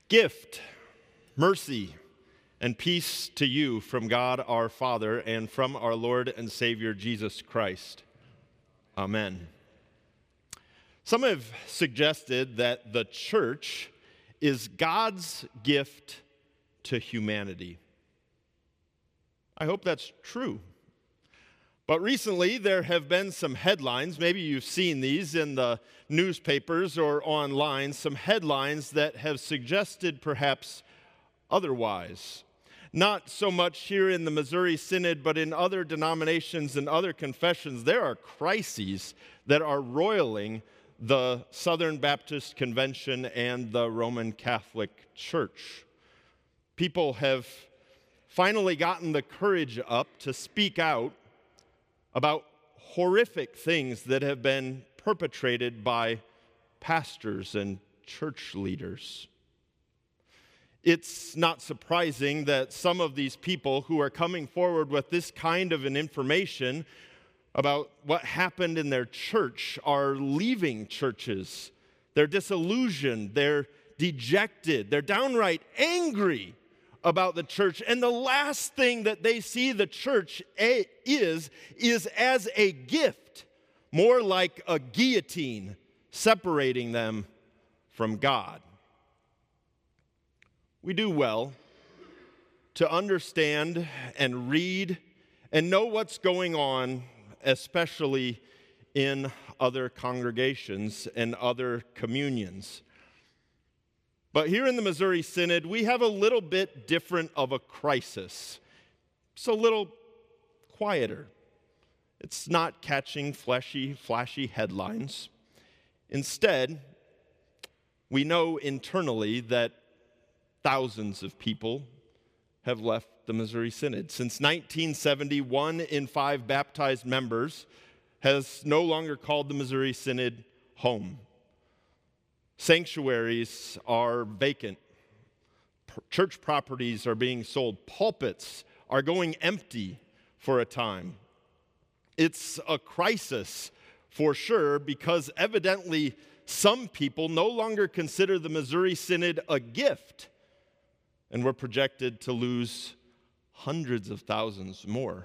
Gift, mercy, and peace to you from God our Father and from our Lord and Savior Jesus Christ. Amen. Some have suggested that the church is God's gift to humanity. I hope that's true. But recently, there have been some headlines, maybe you've seen these in the newspapers or online, some headlines that have suggested perhaps otherwise. Not so much here in the Missouri Synod, but in other denominations and other confessions, there are crises that are roiling the Southern Baptist Convention and the Roman Catholic Church. People have finally gotten the courage up to speak out about horrific things that have been perpetrated by pastors and church leaders. It's not surprising that some of these people who are coming forward with this kind of an information about what happened in their church are leaving churches. They're disillusioned, they're dejected, they're downright angry about the church, and the last thing that they see the church is as a gift, more like a guillotine separating them from God. We do well to understand and read and know what's going on, especially in other congregations and other communions. But here in the Missouri Synod, we have a little bit different of a crisis. It's a little quieter. It's not catching flashy headlines. Instead, we know internally that thousands of people have left the Missouri Synod. Since 1970, 1 in 5 baptized members has no longer called the Missouri Synod home. Sanctuaries are vacant. Church properties are being sold. Pulpits are going empty for a time. It's a crisis for sure because evidently some people no longer consider the Missouri Synod a gift, and we're projected to lose hundreds of thousands more.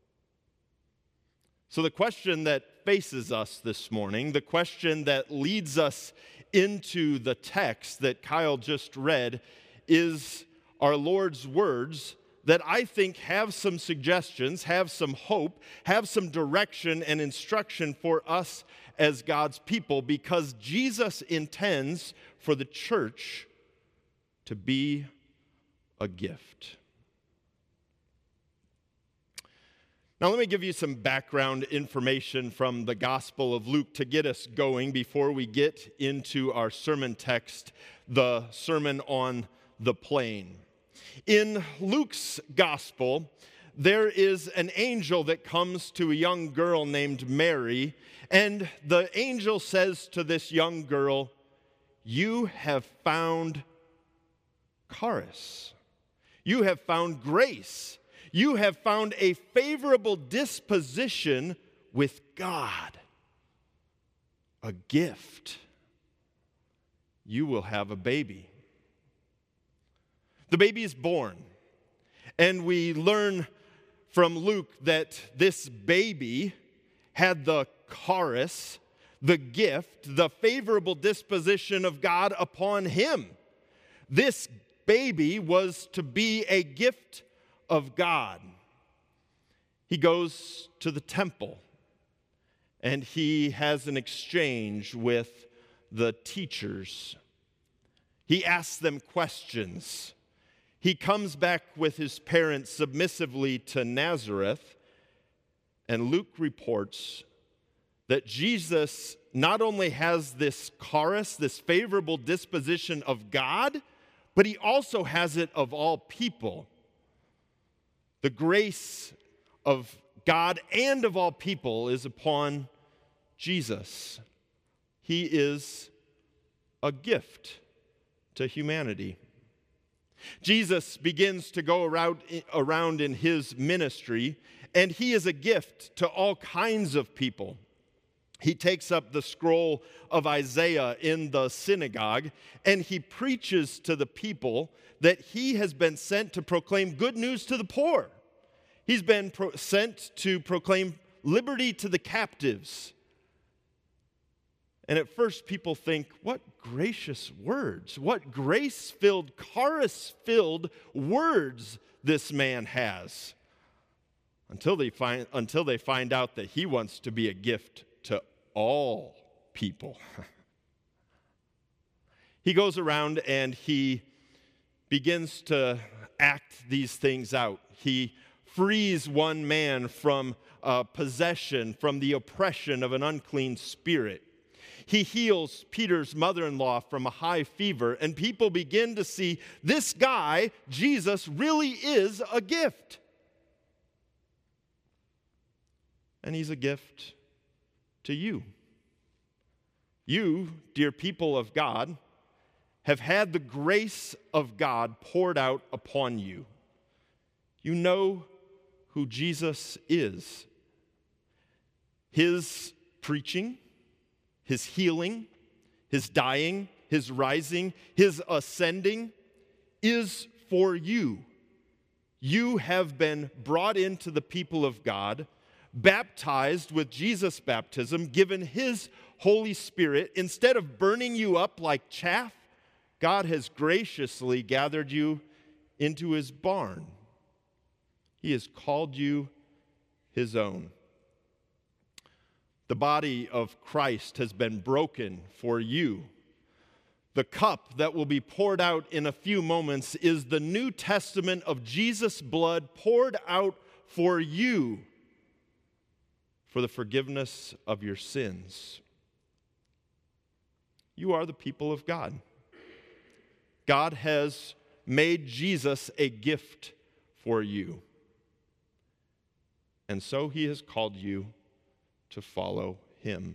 So the question that faces us this morning, the question that leads us into the text that Kyle just read, is our Lord's words that I think have some suggestions, have some hope, have some direction and instruction for us as God's people, because Jesus intends for the church to be a gift. Now, let me give you some background information from the Gospel of Luke to get us going before we get into our sermon text, the Sermon on the Plain. In Luke's Gospel, there is an angel that comes to a young girl named Mary, and the angel says to this young girl, "You have found charis. You have found grace. You have found a favorable disposition with God, a gift. You will have a baby." The baby is born, and we learn from Luke that this baby had the charis, the gift, the favorable disposition of God upon him. This baby was to be a gift of God. He goes to the temple and he has an exchange with the teachers. He asks them questions. He comes back with his parents submissively to Nazareth, and Luke reports that Jesus not only has this charis, this favorable disposition of God, but he also has it of all people. The grace of God and of all people is upon Jesus. He is a gift to humanity. Jesus begins to go around in his ministry, and he is a gift to all kinds of people. he takes up the scroll of Isaiah in the synagogue, and he preaches to the people that he has been sent to proclaim good news to the poor. He's been sent to proclaim liberty to the captives. And at first people think, what gracious words, what grace-filled, charis-filled words this man has. Until they find out that he wants to be a gift to all people. He goes around and he begins to act these things out. He frees one man from possession, from the oppression of an unclean spirit. He heals Peter's mother-in-law from a high fever, and people begin to see this guy, Jesus, really is a gift. And he's a gift to you. You, dear people of God, have had the grace of God poured out upon you. You know who Jesus is. His preaching, his healing, his dying, his rising, his ascending is for you. You have been brought into the people of God, baptized with Jesus' baptism, given his Holy Spirit. Instead of burning you up like chaff, God has graciously gathered you into his barn. He has called you his own. The body of Christ has been broken for you. The cup that will be poured out in a few moments is the New Testament of Jesus' blood poured out for you for the forgiveness of your sins. You are the people of God. God has made Jesus a gift for you. And so he has called you to follow him.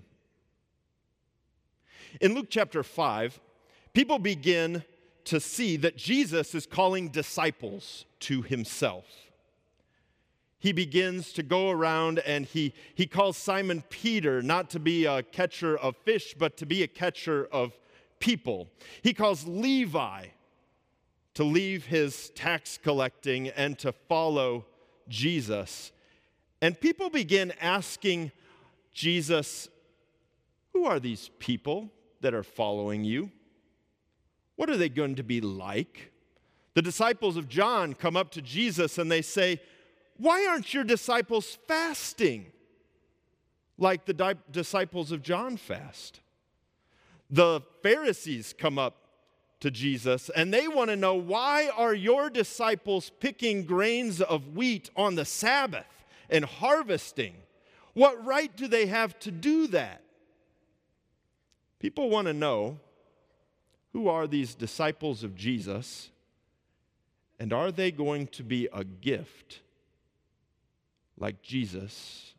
In Luke chapter 5, people begin to see that Jesus is calling disciples to himself. He begins to go around and he calls Simon Peter not to be a catcher of fish, but to be a catcher of people. He calls Levi to leave his tax collecting and to follow Jesus. And people begin asking Jesus, who are these people that are following you? What are they going to be like? The disciples of John come up to Jesus and they say, why aren't your disciples fasting like the disciples of John fast? The Pharisees come up to Jesus and they want to know, why are your disciples picking grains of wheat on the Sabbath and harvesting? What right do they have to do that? People want to know, who are these disciples of Jesus, and are they going to be a gift like Jesus?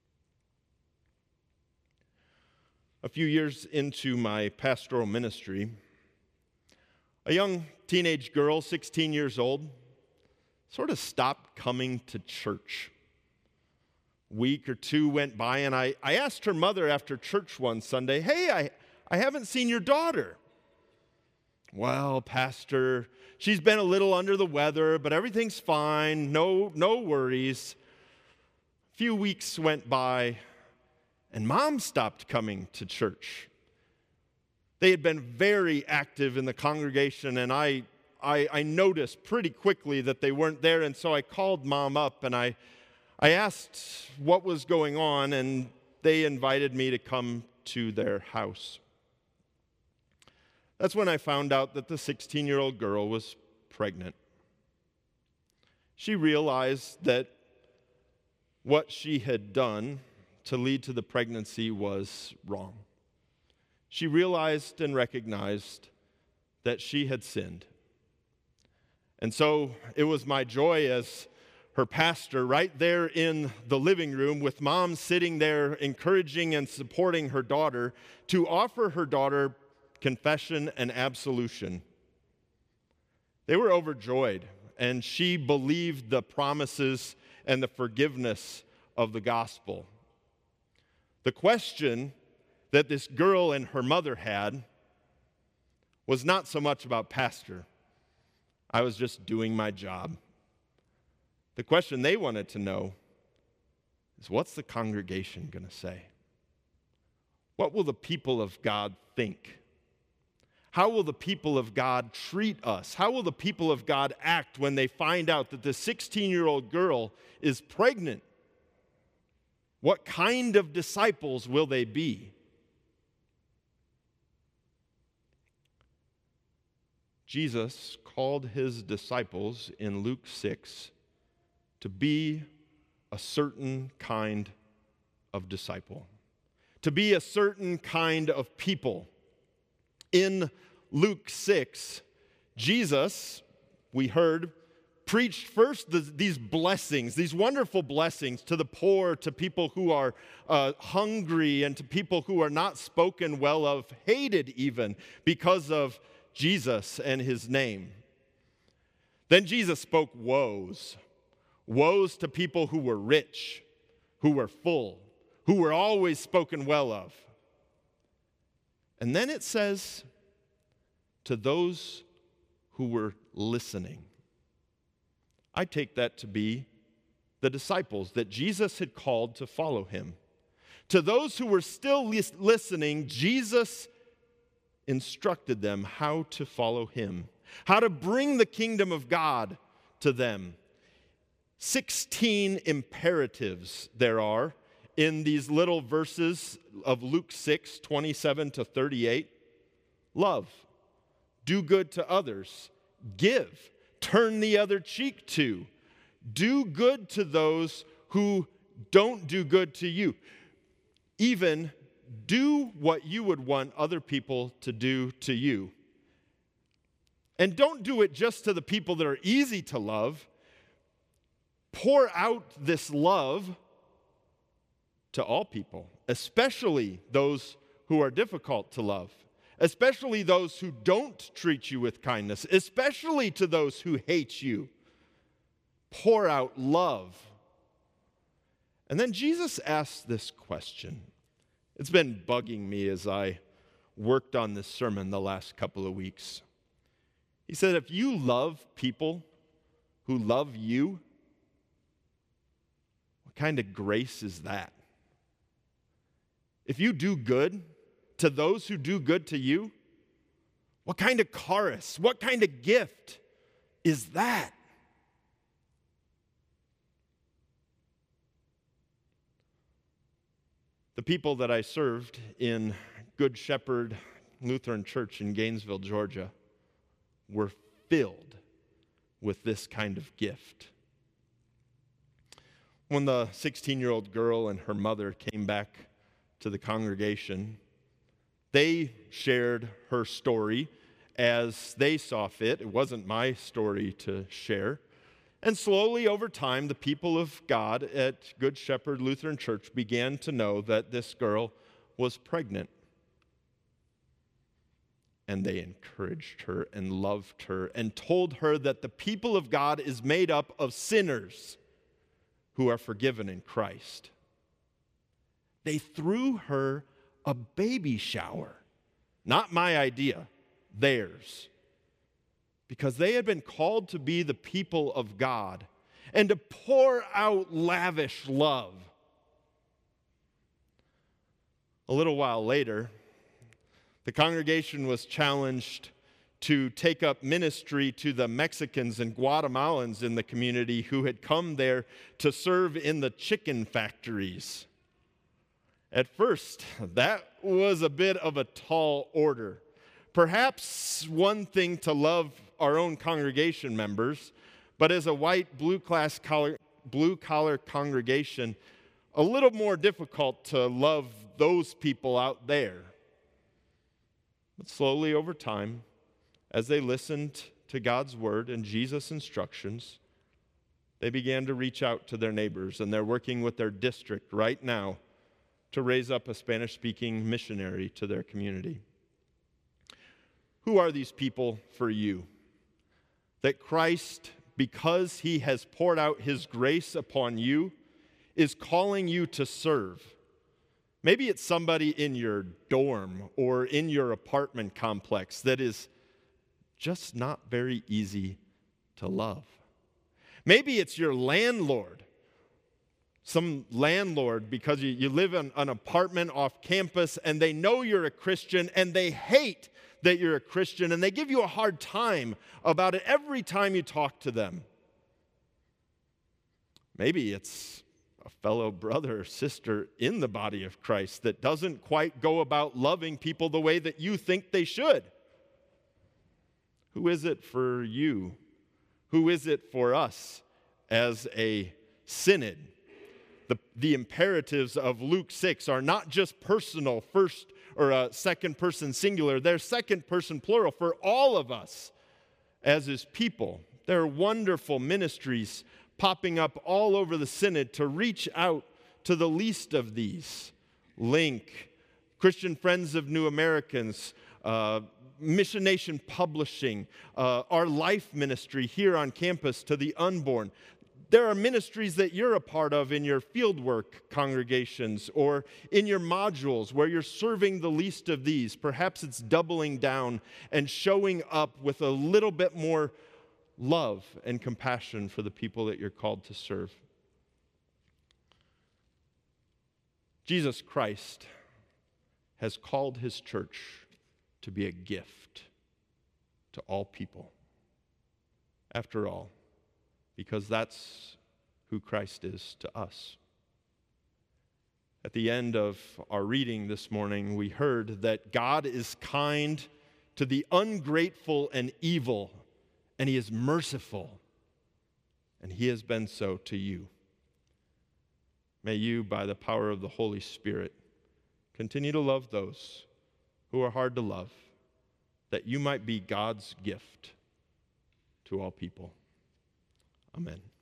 A few years into my pastoral ministry, a young teenage girl, 16 years old, sort of stopped coming to church. Week or two went by, and I asked her mother after church one Sunday, hey, I haven't seen your daughter. Well, Pastor, she's been a little under the weather, but everything's fine, no worries. A few weeks went by, and Mom stopped coming to church. They had been very active in the congregation, and I noticed pretty quickly that they weren't there, and so I called Mom up, and I asked what was going on, and they invited me to come to their house. That's when I found out that the 16-year-old girl was pregnant. She realized that what she had done to lead to the pregnancy was wrong. She realized and recognized that she had sinned. And so it was my joy as her pastor right there in the living room with Mom sitting there encouraging and supporting her daughter to offer her daughter confession and absolution. They were overjoyed, and she believed the promises and the forgiveness of the gospel. The question that this girl and her mother had was not so much about pastor. I was just doing my job. The question they wanted to know is, what's the congregation going to say? What will the people of God think? How will the people of God treat us? How will the people of God act when they find out that the 16-year-old girl is pregnant? What kind of disciples will they be? Jesus called his disciples in Luke 6 to be a certain kind of disciple, to be a certain kind of people. In Luke 6, Jesus, we heard, preached first these blessings, these wonderful blessings to the poor, to people who are hungry, and to people who are not spoken well of, hated even because of Jesus and his name. Then Jesus spoke woes. Woes to people who were rich, who were full, who were always spoken well of. And then it says, to those who were listening. I take that to be the disciples that Jesus had called to follow him. To those who were still listening, Jesus instructed them how to follow him, how to bring the kingdom of God to them. 16 imperatives there are in these little verses of Luke 6, 27 to 38. Love, do good to others, give, turn the other cheek to, do good to those who don't do good to you. Even do what you would want other people to do to you. And don't do it just to the people that are easy to love. Pour out this love to all people, especially those who are difficult to love, especially those who don't treat you with kindness, especially to those who hate you. Pour out love. And then Jesus asked this question. It's been bugging me as I worked on this sermon the last couple of weeks. He said, if you love people who love you, what kind of grace is that? If you do good to those who do good to you, what kind of charis, what kind of gift is that? The people that I served in Good Shepherd Lutheran Church in Gainesville, Georgia, were filled with this kind of gift. When the 16-year-old girl and her mother came back to the congregation, they shared her story as they saw fit. It wasn't my story to share. And slowly over time, the people of God at Good Shepherd Lutheran Church began to know that this girl was pregnant. And they encouraged her and loved her and told her that the people of God is made up of sinners who are forgiven in Christ. They threw her a baby shower. Not my idea, theirs. Because they had been called to be the people of God and to pour out lavish love. A little while later, the congregation was challenged to take up ministry to the Mexicans and Guatemalans in the community who had come there to serve in the chicken factories. At first, that was a bit of a tall order. Perhaps one thing to love our own congregation members, but as a white blue-collar congregation, a little more difficult to love those people out there. But slowly over time, as they listened to God's word and Jesus' instructions, they began to reach out to their neighbors, and they're working with their district right now to raise up a Spanish-speaking missionary to their community. Who are these people for you? That Christ, because he has poured out his grace upon you, is calling you to serve, Maybe it's somebody in your dorm or in your apartment complex that is just not very easy to love. Maybe it's your landlord. Some landlord, because you live in an apartment off campus and they know you're a Christian and they hate that you're a Christian and they give you a hard time about it every time you talk to them. Maybe it's a fellow brother or sister in the body of Christ that doesn't quite go about loving people the way that you think they should. Who is it for you? Who is it for us as a synod? The imperatives of Luke 6 are not just personal, first or second person singular. They're second person plural for all of us as his people. There are wonderful ministries popping up all over the synod to reach out to the least of these. Link, Christian Friends of New Americans, Mission Nation Publishing, our Life ministry here on campus to the unborn. There are ministries that you're a part of in your fieldwork congregations or in your modules where you're serving the least of these. Perhaps it's doubling down and showing up with a little bit more love and compassion for the people that you're called to serve. Jesus Christ has called his church to be a gift to all people. After all, because that's who Christ is to us. At the end of our reading this morning, we heard that God is kind to the ungrateful and evil, and he is merciful, and he has been so to you. May you, by the power of the Holy Spirit, continue to love those who are hard to love, that you might be God's gift to all people. Amen.